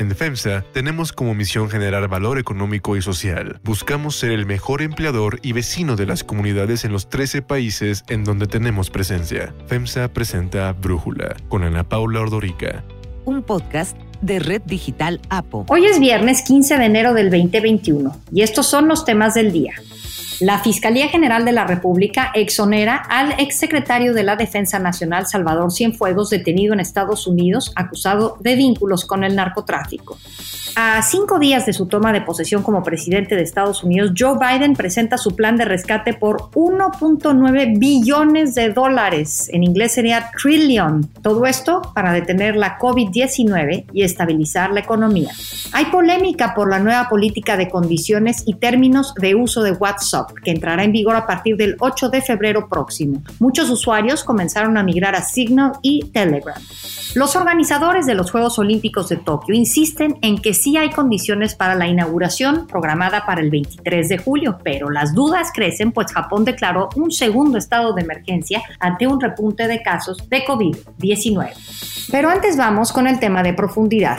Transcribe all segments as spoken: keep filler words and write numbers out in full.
En FEMSA tenemos como misión generar valor económico y social. Buscamos ser el mejor empleador y vecino de las comunidades en los trece países en donde tenemos presencia. FEMSA presenta Brújula con Ana Paula Ordorica. Un podcast de Red Digital APO. Hoy es viernes quince de enero del veinte veintiuno y estos son los temas del día. La Fiscalía General de la República exonera al exsecretario de la Defensa Nacional Salvador Cienfuegos, detenido en Estados Unidos, acusado de vínculos con el narcotráfico. A cinco días de su toma de posesión como presidente de Estados Unidos, Joe Biden presenta su plan de rescate por uno punto nueve billones de dólares. En inglés sería trillion. Todo esto para detener la covid diecinueve y estabilizar la economía. Hay polémica por la nueva política de condiciones y términos de uso de WhatsApp, que entrará en vigor a partir del ocho de febrero próximo. Muchos usuarios comenzaron a migrar a Signal y Telegram. Los organizadores de los Juegos Olímpicos de Tokio insisten en que sí hay condiciones para la inauguración programada para el veintitrés de julio, pero las dudas crecen pues Japón declaró un segundo estado de emergencia ante un repunte de casos de covid diecinueve. Pero antes vamos con el tema de profundidad.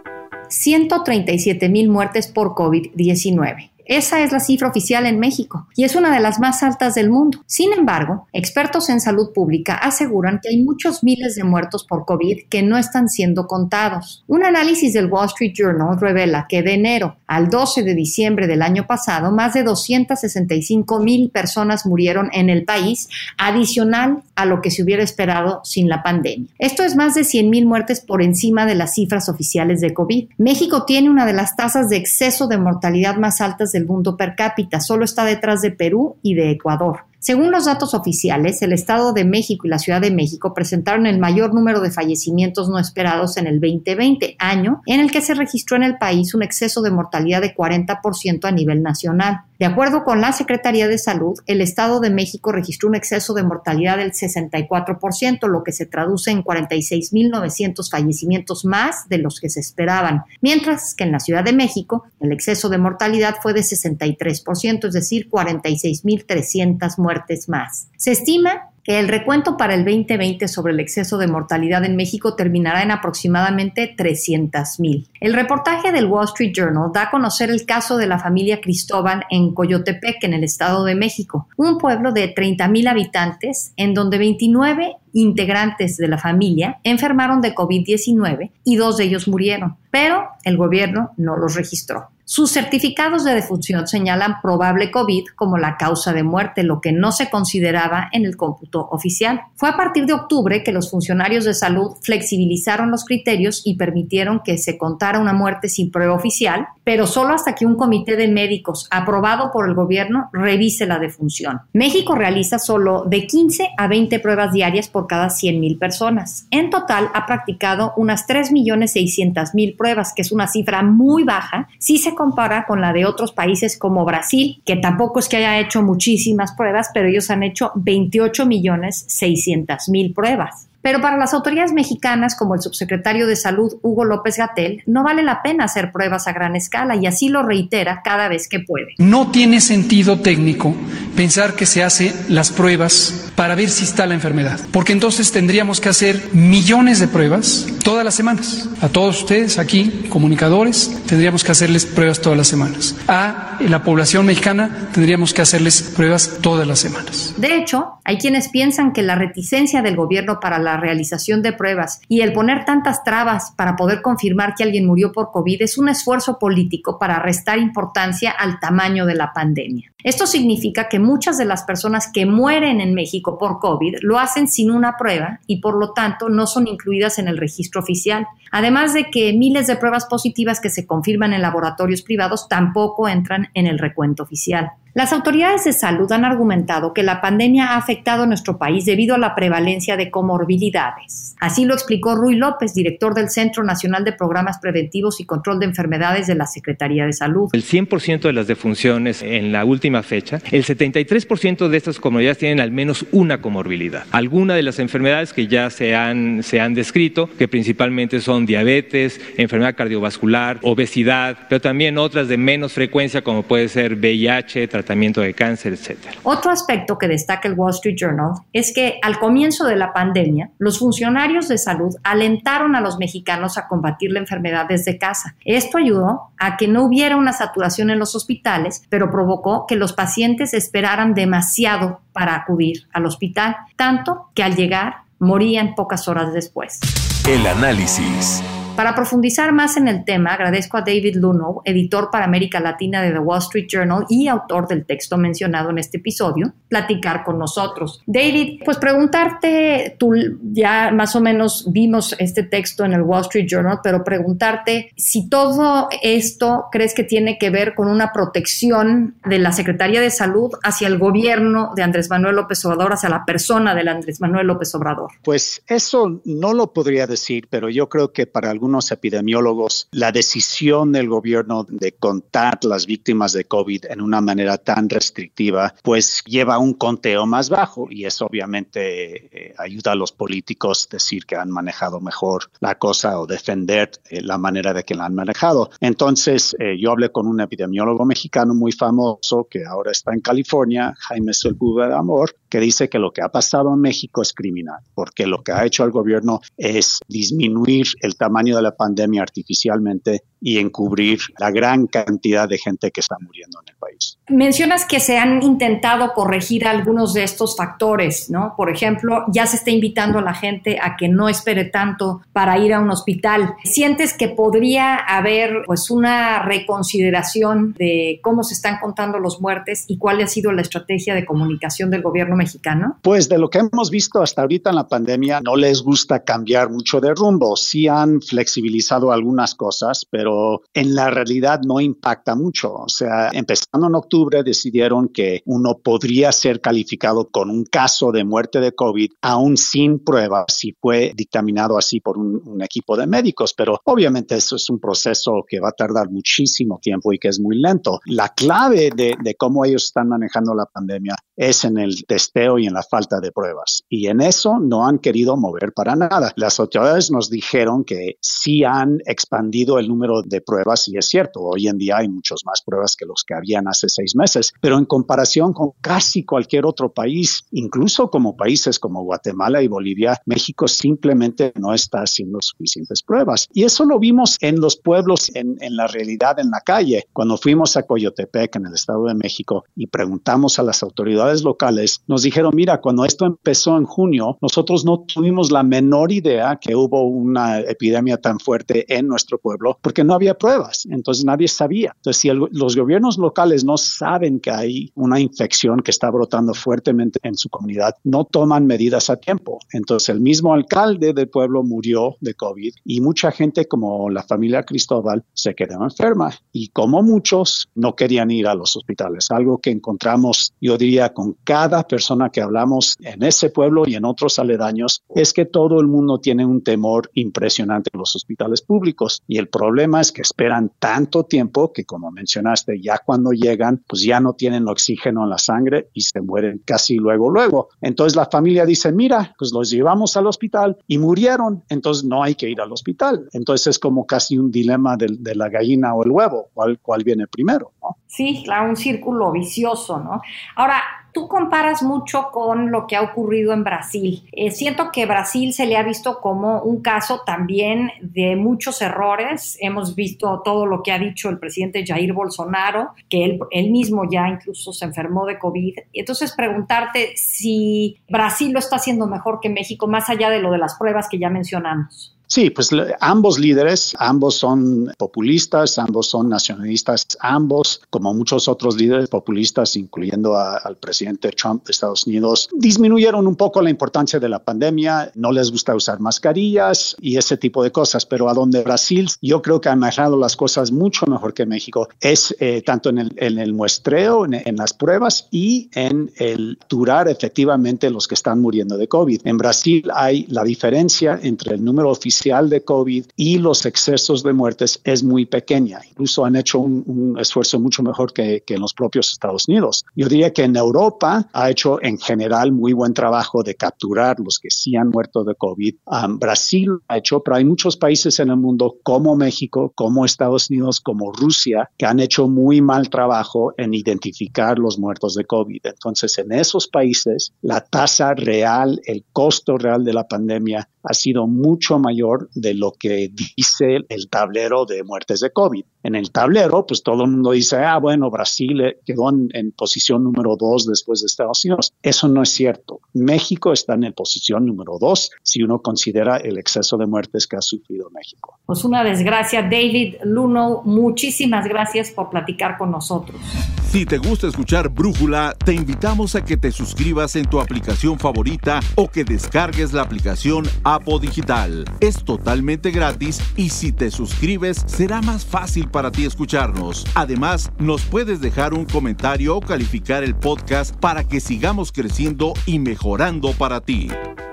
ciento treinta y siete mil muertes por covid diecinueve. Esa es la cifra oficial en México y es una de las más altas del mundo. Sin embargo, expertos en salud pública aseguran que hay muchos miles de muertos por COVID que no están siendo contados. Un análisis del Wall Street Journal revela que de enero al doce de diciembre del año pasado, más de doscientas sesenta y cinco mil personas murieron en el país, adicional a lo que se hubiera esperado sin la pandemia. Esto es más de cien mil muertes por encima de las cifras oficiales de COVID. México tiene una de las tasas de exceso de mortalidad más altas del mundo per cápita, solo está detrás de Perú y de Ecuador. Según los datos oficiales, el Estado de México y la Ciudad de México presentaron el mayor número de fallecimientos no esperados en el veinte veinte, año en el que se registró en el país un exceso de mortalidad de cuarenta por ciento a nivel nacional. De acuerdo con la Secretaría de Salud, el Estado de México registró un exceso de mortalidad del sesenta y cuatro por ciento, lo que se traduce en cuarenta y seis mil novecientos fallecimientos más de los que se esperaban, mientras que en la Ciudad de México el exceso de mortalidad fue de sesenta y tres por ciento, es decir, cuarenta y seis mil trescientas muertes más. Se estima que el recuento para el veinte veinte sobre el exceso de mortalidad en México terminará en aproximadamente trescientas mil. El reportaje del Wall Street Journal da a conocer el caso de la familia Cristóbal en Coyotepec, en el Estado de México, un pueblo de treinta mil habitantes en donde veintinueve integrantes de la familia enfermaron de covid diecinueve y dos de ellos murieron, pero el gobierno no los registró. Sus certificados de defunción señalan probable COVID como la causa de muerte, lo que no se consideraba en el cómputo oficial. Fue a partir de octubre que los funcionarios de salud flexibilizaron los criterios y permitieron que se contara una muerte sin prueba oficial, pero solo hasta que un comité de médicos aprobado por el gobierno revise la defunción. México realiza solo de quince a veinte pruebas diarias por cada cien mil personas. En total ha practicado unas tres millones seiscientas mil pruebas, que es una cifra muy baja si se compara con la de otros países como Brasil, que tampoco es que haya hecho muchísimas pruebas, pero ellos han hecho veintiocho millones seiscientas mil pruebas. Pero para las autoridades mexicanas, como el subsecretario de Salud, Hugo López-Gatell, no vale la pena hacer pruebas a gran escala y así lo reitera cada vez que puede. No tiene sentido técnico pensar que se hacen las pruebas para ver si está la enfermedad, porque entonces tendríamos que hacer millones de pruebas todas las semanas. A todos ustedes aquí, comunicadores, tendríamos que hacerles pruebas todas las semanas. A la población mexicana tendríamos que hacerles pruebas todas las semanas. De hecho, hay quienes piensan que la reticencia del gobierno para la realización de pruebas y el poner tantas trabas para poder confirmar que alguien murió por COVID es un esfuerzo político para restar importancia al tamaño de la pandemia. Esto significa que muchas de las personas que mueren en México por COVID lo hacen sin una prueba y por lo tanto no son incluidas en el registro oficial. Además de que miles de pruebas positivas que se confirman en laboratorios privados tampoco entran en el recuento oficial. Las autoridades de salud han argumentado que la pandemia ha afectado a nuestro país debido a la prevalencia de comorbilidades. Así lo explicó Ruy López, director del Centro Nacional de Programas Preventivos y Control de Enfermedades de la Secretaría de Salud. El cien por ciento de las defunciones en la última fecha, el setenta y tres por ciento de estas comorbilidades tienen al menos una comorbilidad. Algunas de las enfermedades que ya se han, se han descrito, que principalmente son diabetes, enfermedad cardiovascular, obesidad, pero también otras de menos frecuencia como puede ser V I H, tratamiento de cáncer, etcétera. Otro aspecto que destaca el Wall Street Journal es que al comienzo de la pandemia, los funcionarios de salud alentaron a los mexicanos a combatir la enfermedad desde casa. Esto ayudó a que no hubiera una saturación en los hospitales, pero provocó que los pacientes esperaran demasiado para acudir al hospital, tanto que al llegar morían pocas horas después. El análisis. Para profundizar más en el tema, agradezco a David Lunow, editor para América Latina de The Wall Street Journal y autor del texto mencionado en este episodio, platicar con nosotros. David, pues preguntarte, tú ya más o menos vimos este texto en el Wall Street Journal, pero preguntarte si todo esto crees que tiene que ver con una protección de la Secretaría de Salud hacia el gobierno de Andrés Manuel López Obrador, hacia la persona de Andrés Manuel López Obrador. Pues eso no lo podría decir, pero yo creo que para algunos epidemiólogos, la decisión del gobierno de contar las víctimas de COVID en una manera tan restrictiva, pues lleva a un conteo más bajo y eso obviamente eh, ayuda a los políticos a decir que han manejado mejor la cosa o defender eh, la manera de que la han manejado. Entonces, eh, yo hablé con un epidemiólogo mexicano muy famoso que ahora está en California, Jaime Sepúlveda Amor, que dice que lo que ha pasado en México es criminal, porque lo que ha hecho el gobierno es disminuir el tamaño de la pandemia artificialmente y encubrir la gran cantidad de gente que está muriendo en el país. Mencionas que se han intentado corregir algunos de estos factores, ¿no? Por ejemplo, ya se está invitando a la gente a que no espere tanto para ir a un hospital. ¿Sientes que podría haber pues una reconsideración de cómo se están contando los muertes y cuál ha sido la estrategia de comunicación del gobierno mexicano? Pues de lo que hemos visto hasta ahorita en la pandemia, no les gusta cambiar mucho de rumbo. Sí han flexibilizado algunas cosas, pero en la realidad no impacta mucho. O sea, empezando en octubre decidieron que uno podría ser calificado con un caso de muerte de COVID aún sin pruebas, si fue dictaminado así por un, un equipo de médicos, pero obviamente eso es un proceso que va a tardar muchísimo tiempo y que es muy lento. La clave de, de cómo ellos están manejando la pandemia es en el testeo y en la falta de pruebas. Y en eso no han querido mover para nada. Las autoridades nos dijeron que sí han expandido el número de pruebas y es cierto, hoy en día hay muchas más pruebas que los que habían hace seis meses, pero en comparación con casi cualquier otro país, incluso como países como Guatemala y Bolivia, México simplemente no está haciendo suficientes pruebas. Y eso lo vimos en los pueblos, en, en la realidad, en la calle. Cuando fuimos a Coyotepec, en el Estado de México, y preguntamos a las autoridades locales, nos dijeron, mira, cuando esto empezó en junio, nosotros no tuvimos la menor idea que hubo una epidemia tan fuerte en nuestro pueblo, porque no había pruebas, entonces nadie sabía. Entonces, si el, los gobiernos locales no saben que hay una infección que está brotando fuertemente en su comunidad, no toman medidas a tiempo. Entonces, el mismo alcalde del pueblo murió de COVID y mucha gente, como la familia Cristóbal, se quedó enferma y como muchos no querían ir a los hospitales. Algo que encontramos, yo diría, con cada persona que hablamos en ese pueblo y en otros aledaños, es que todo el mundo tiene un temor impresionante en los hospitales públicos y el problema es que esperan tanto tiempo que, como mencionaste, ya cuando llegan, pues ya no tienen oxígeno en la sangre y se mueren casi luego, luego. Entonces la familia dice, mira, pues los llevamos al hospital y murieron, entonces no hay que ir al hospital. Entonces es como casi un dilema de, de la gallina o el huevo, ¿cuál, cuál viene primero, ¿no? Sí, claro, un círculo vicioso, ¿no? Ahora, tú comparas mucho con lo que ha ocurrido en Brasil. Eh, siento que Brasil se le ha visto como un caso también de muchos errores. Hemos visto todo lo que ha dicho el presidente Jair Bolsonaro, que él, él mismo ya incluso se enfermó de COVID. Entonces, preguntarte si Brasil lo está haciendo mejor que México, más allá de lo de las pruebas que ya mencionamos. Sí, pues ambos líderes, ambos son populistas, ambos son nacionalistas, ambos, como muchos otros líderes populistas, incluyendo a, al presidente Trump de Estados Unidos, disminuyeron un poco la importancia de la pandemia, no les gusta usar mascarillas y ese tipo de cosas, pero a donde Brasil yo creo que ha manejado las cosas mucho mejor que México es eh, tanto en el, en el muestreo, en, en las pruebas y en el durar efectivamente los que están muriendo de COVID. En Brasil hay la diferencia entre el número oficial potencial de COVID y los excesos de muertes es muy pequeña. Incluso han hecho un, un esfuerzo mucho mejor que, que en los propios Estados Unidos. Yo diría que en Europa ha hecho en general muy buen trabajo de capturar los que sí han muerto de COVID. Um, Brasil ha hecho, pero hay muchos países en el mundo como México, como Estados Unidos, como Rusia, que han hecho muy mal trabajo en identificar los muertos de COVID. Entonces, en esos países, la tasa real, el costo real de la pandemia ha sido mucho mayor de lo que dice el tablero de muertes de COVID. En el tablero, pues todo el mundo dice, ah, bueno, Brasil quedó en, en posición número dos después de Estados Unidos. Eso no es cierto. México está en la posición número dos si uno considera el exceso de muertes que ha sufrido México. Pues una desgracia. David Lunow, muchísimas gracias por platicar con nosotros. Si te gusta escuchar Brújula, te invitamos a que te suscribas en tu aplicación favorita o que descargues la aplicación Apple Digital. Es totalmente gratis y si te suscribes será más fácil para ti escucharnos. Además, nos puedes dejar un comentario o calificar el podcast para que sigamos creciendo y mejorando para ti.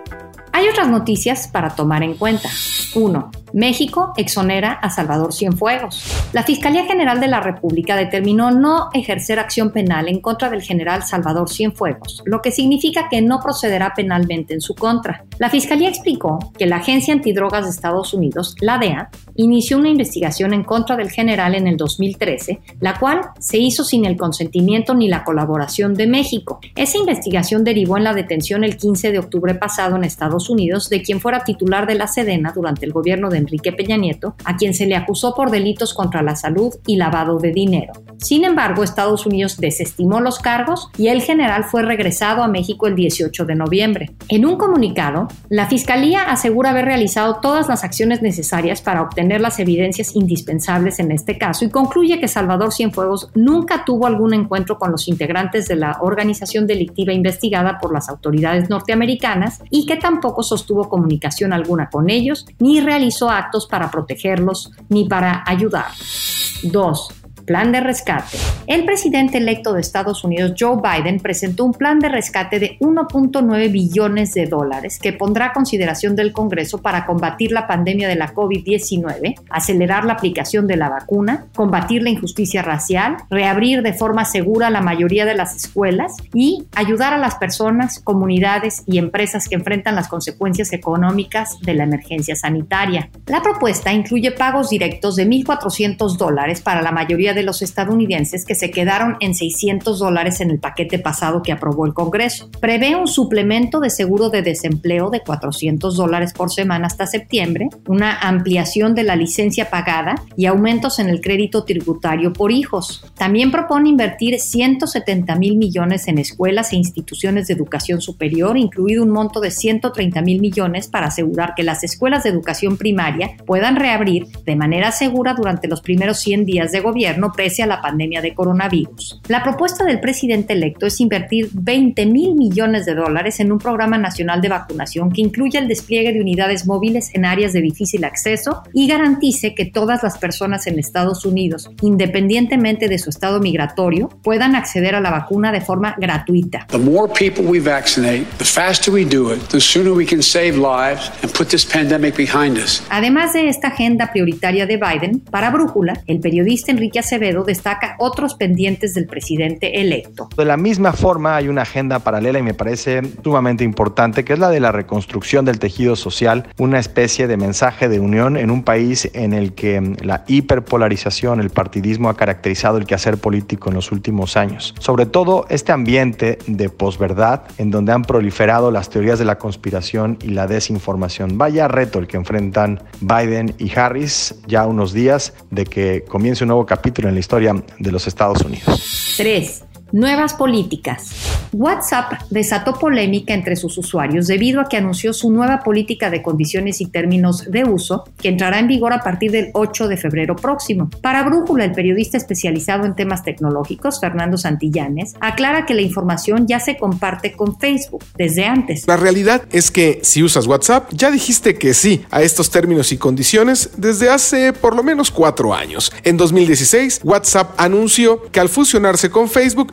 Hay otras noticias para tomar en cuenta. uno. México exonera a Salvador Cienfuegos. La Fiscalía General de la República determinó no ejercer acción penal en contra del general Salvador Cienfuegos, lo que significa que no procederá penalmente en su contra. La Fiscalía explicó que la Agencia Antidrogas de Estados Unidos, la D E A, inició una investigación en contra del general en el dos mil trece, la cual se hizo sin el consentimiento ni la colaboración de México. Esa investigación derivó en la detención el quince de octubre pasado en Estados Unidos de quien fuera titular de la Sedena durante el gobierno de Enrique Peña Nieto, a quien se le acusó por delitos contra la salud y lavado de dinero. Sin embargo, Estados Unidos desestimó los cargos y el general fue regresado a México el dieciocho de noviembre. En un comunicado, la Fiscalía asegura haber realizado todas las acciones necesarias para obtener las evidencias indispensables en este caso y concluye que Salvador Cienfuegos nunca tuvo algún encuentro con los integrantes de la organización delictiva investigada por las autoridades norteamericanas y que tampoco sostuvo comunicación alguna con ellos, ni realizó actos para protegerlos, ni para ayudarlos. dos. Plan de rescate. El presidente electo de Estados Unidos, Joe Biden, presentó un plan de rescate de uno punto nueve billones de dólares que pondrá a consideración del Congreso para combatir la pandemia de la COVID diecinueve, acelerar la aplicación de la vacuna, combatir la injusticia racial, reabrir de forma segura la mayoría de las escuelas y ayudar a las personas, comunidades y empresas que enfrentan las consecuencias económicas de la emergencia sanitaria. La propuesta incluye pagos directos de mil cuatrocientos dólares para la mayoría de de los estadounidenses que se quedaron en seiscientos dólares en el paquete pasado que aprobó el Congreso. Prevé un suplemento de seguro de desempleo de cuatrocientos dólares por semana hasta septiembre, una ampliación de la licencia pagada y aumentos en el crédito tributario por hijos. También propone invertir ciento setenta mil millones en escuelas e instituciones de educación superior, incluido un monto de ciento treinta mil millones para asegurar que las escuelas de educación primaria puedan reabrir de manera segura durante los primeros cien días de gobierno pese a la pandemia de coronavirus. La propuesta del presidente electo es invertir veinte mil millones de dólares en un programa nacional de vacunación que incluya el despliegue de unidades móviles en áreas de difícil acceso y garantice que todas las personas en Estados Unidos, independientemente de su estado migratorio, puedan acceder a la vacuna de forma gratuita. The more people we vaccinate, the faster we do it, the sooner we can save lives and put this pandemic behind us. Además de esta agenda prioritaria de Biden, para Brújula, el periodista Enrique Acevedo destaca otros pendientes del presidente electo. De la misma forma, hay una agenda paralela y me parece sumamente importante, que es la de la reconstrucción del tejido social, una especie de mensaje de unión en un país en el que la hiperpolarización, el partidismo ha caracterizado el quehacer político en los últimos años. Sobre todo este ambiente de posverdad en donde han proliferado las teorías de la conspiración y la desinformación. Vaya reto el que enfrentan Biden y Harris ya unos días de que comience un nuevo capítulo en la historia de los Estados Unidos. tres. Nuevas políticas. WhatsApp desató polémica entre sus usuarios debido a que anunció su nueva política de condiciones y términos de uso que entrará en vigor a partir del ocho de febrero próximo. Para Brújula, el periodista especializado en temas tecnológicos, Fernando Santillanes, aclara que la información ya se comparte con Facebook desde antes. La realidad es que si usas WhatsApp, ya dijiste que sí a estos términos y condiciones desde hace por lo menos cuatro años. En dos mil dieciséis, WhatsApp anunció que al fusionarse con Facebook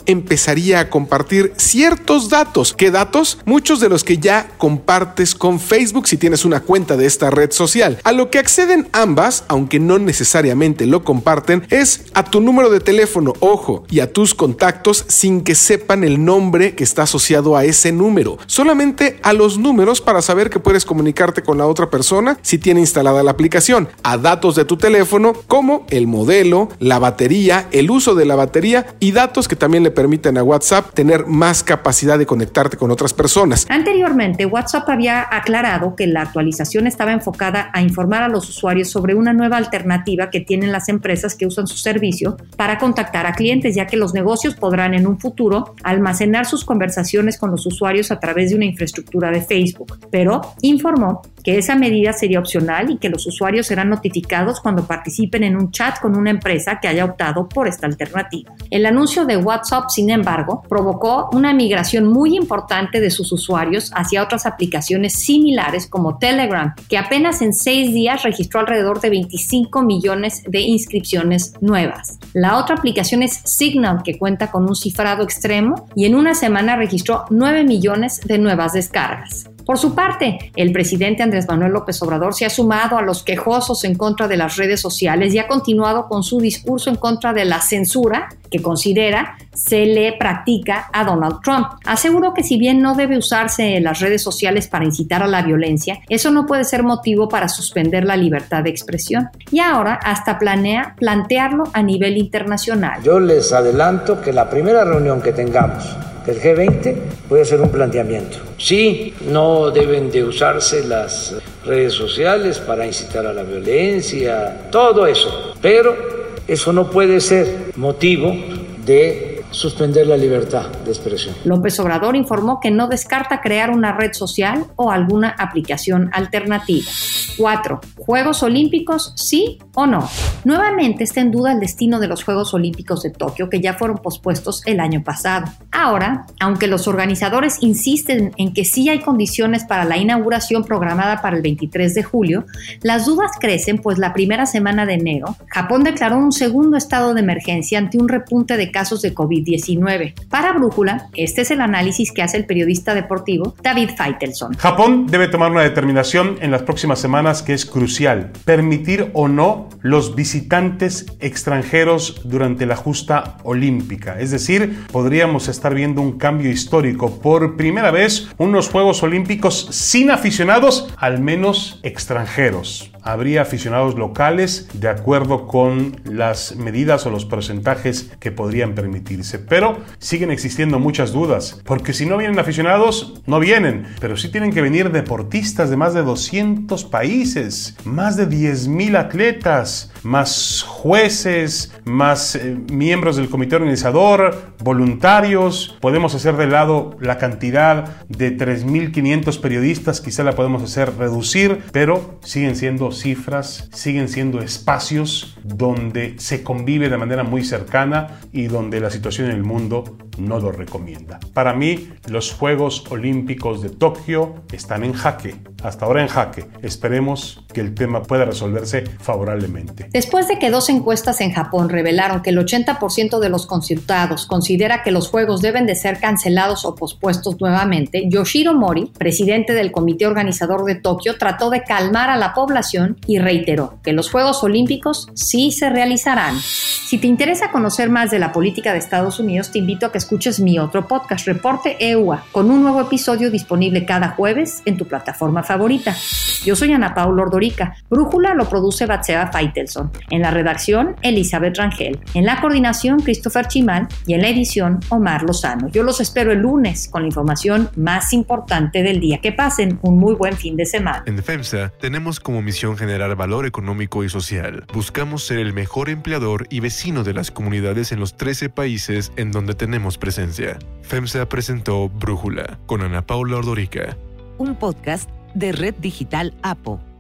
empezaría a compartir ciertos datos. ¿Qué datos? Muchos de los que ya compartes con Facebook si tienes una cuenta de esta red social. A lo que acceden ambas, aunque no necesariamente lo comparten, es a tu número de teléfono, ojo, y a tus contactos sin que sepan el nombre que está asociado a ese número. Solamente a los números para saber que puedes comunicarte con la otra persona si tiene instalada la aplicación. A datos de tu teléfono como el modelo, la batería, el uso de la batería y datos que también le permiten a WhatsApp tener más capacidad de conectarte con otras personas. Anteriormente, WhatsApp había aclarado que la actualización estaba enfocada a informar a los usuarios sobre una nueva alternativa que tienen las empresas que usan su servicio para contactar a clientes, ya que los negocios podrán en un futuro almacenar sus conversaciones con los usuarios a través de una infraestructura de Facebook, pero informó que esa medida sería opcional y que los usuarios serán notificados cuando participen en un chat con una empresa que haya optado por esta alternativa. El anuncio de WhatsApp, sin embargo, provocó una migración muy importante de sus usuarios hacia otras aplicaciones similares como Telegram, que apenas en seis días registró alrededor de veinticinco millones de inscripciones nuevas. La otra aplicación es Signal, que cuenta con un cifrado extremo y en una semana registró nueve millones de nuevas descargas. Por su parte, el presidente Andrés Manuel López Obrador se ha sumado a los quejosos en contra de las redes sociales y ha continuado con su discurso en contra de la censura que considera se le practica a Donald Trump. Aseguró que si bien no debe usarse las redes sociales para incitar a la violencia, eso no puede ser motivo para suspender la libertad de expresión. Y ahora hasta planea plantearlo a nivel internacional. Yo les adelanto que la primera reunión que tengamos del G veinte puede hacer un planteamiento. Sí, no deben de usarse las redes sociales para incitar a la violencia, todo eso, pero eso no puede ser motivo de suspender la libertad de expresión. López Obrador informó que no descarta crear una red social o alguna aplicación alternativa. cuatro. ¿Juegos Olímpicos, sí o no? Nuevamente está en duda el destino de los Juegos Olímpicos de Tokio, que ya fueron pospuestos el año pasado. Ahora, aunque los organizadores insisten en que sí hay condiciones para la inauguración programada para el veintitrés de julio, las dudas crecen, pues la primera semana de enero, Japón declaró un segundo estado de emergencia ante un repunte de casos de covid diecinueve. Para Brújula, este es el análisis que hace el periodista deportivo David Feitelson. Japón debe tomar una determinación en las próximas semanas que es crucial: permitir o no los visitantes extranjeros durante la justa olímpica. Es decir, podríamos estar viendo un cambio histórico. Por primera vez, unos Juegos Olímpicos sin aficionados, al menos extranjeros. Habría aficionados locales de acuerdo con las medidas o los porcentajes que podrían permitirse. Pero siguen existiendo muchas dudas, porque si no vienen aficionados, no vienen. Pero sí tienen que venir deportistas de más de doscientos países, más de diez mil atletas, más jueces, más eh, miembros del comité organizador, voluntarios. Podemos hacer de lado la cantidad de tres mil quinientos periodistas, quizá la podemos hacer reducir, pero siguen siendo cifras, siguen siendo espacios donde se convive de manera muy cercana y donde la situación en el mundo no lo recomienda. Para mí, los Juegos Olímpicos de Tokio están en jaque, hasta ahora en jaque. Esperemos que el tema pueda resolverse favorablemente. Después de que dos encuestas en Japón revelaron que el ochenta por ciento de los consultados considera que los Juegos deben de ser cancelados o pospuestos nuevamente, Yoshiro Mori, presidente del comité organizador de Tokio, trató de calmar a la población y reiteró que los Juegos Olímpicos sí se realizarán. Si te interesa conocer más de la política de Estados Unidos, te invito a que escuches mi otro podcast, Reporte E U A, con un nuevo episodio disponible cada jueves en tu plataforma favorita. Yo soy Ana Paula Ordorica. Brújula lo produce Batseba Feitelson. En la redacción, Elizabeth Rangel. En la coordinación, Christopher Chimal. Y en la edición, Omar Lozano. Yo los espero el lunes con la información más importante del día. Que pasen un muy buen fin de semana. En FEMSA tenemos como misión generar valor económico y social. Buscamos ser el mejor empleador y vecino de las comunidades en los trece países en donde tenemos presencia. FEMSA presentó Brújula con Ana Paula Ordorica. Un podcast de Red Digital APO.